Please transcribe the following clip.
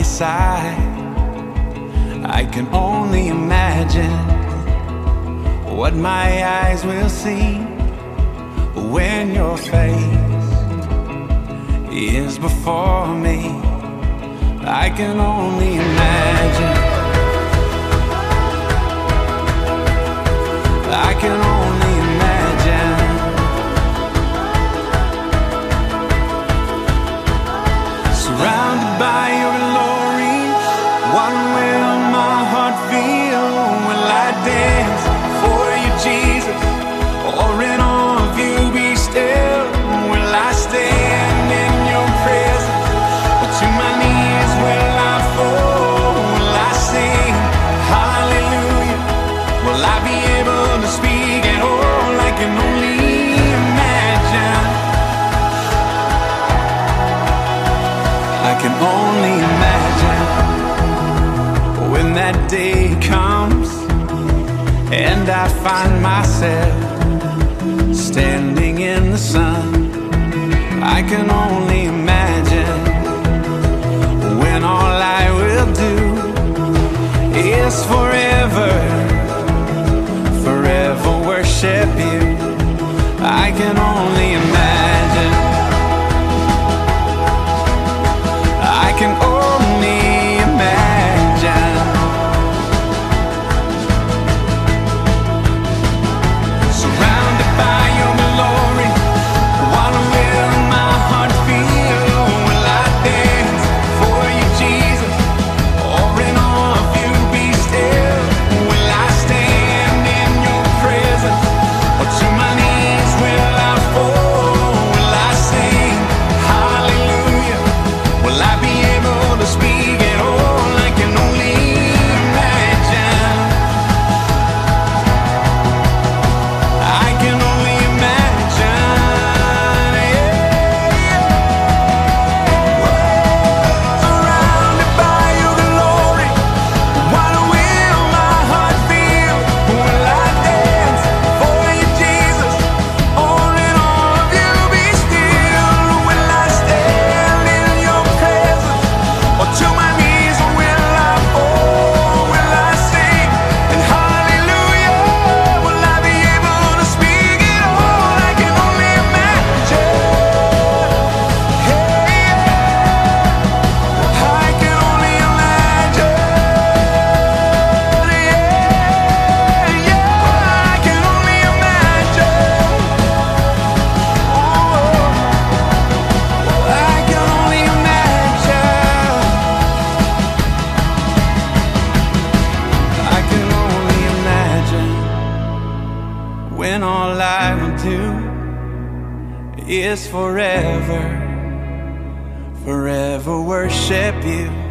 inside. I can only imagine what my eyes will see when your face is before me. I can only imagine. I can only imagine. Surrounded by your glory, what will my heart feel? Will I dance for you, Jesus, or in awe of you be still? Will I stand in your presence, or to my knees will I fall? Will I sing hallelujah? Will I be able to speak at all? I can only imagine. I can only imagine when that day comes and I find myself standing in the sun. I can only imagine when all I will do is forever worship you. I can only imagine. I can only imagine. Surrounded by your glory, what will my heart feel? Will I dance for you, Jesus, or in awe of you be still? Will I stand in your presence, or to my knees will I fall? Will I sing hallelujah? Will I be able to speak at all? I can only imagine. I can only imagine. Surrounded by your glory, what will my heart feel? Will I dance for you, Jesus, or in awe of you be still? Will I stand in your presence, or to my knees will I fall? Will I sing and hallelujah? Will I be able to speak at all? I can only imagine. I can only imagine. I can only imagine. I can only imagine. I can only imagine when all I will do is forever worship you.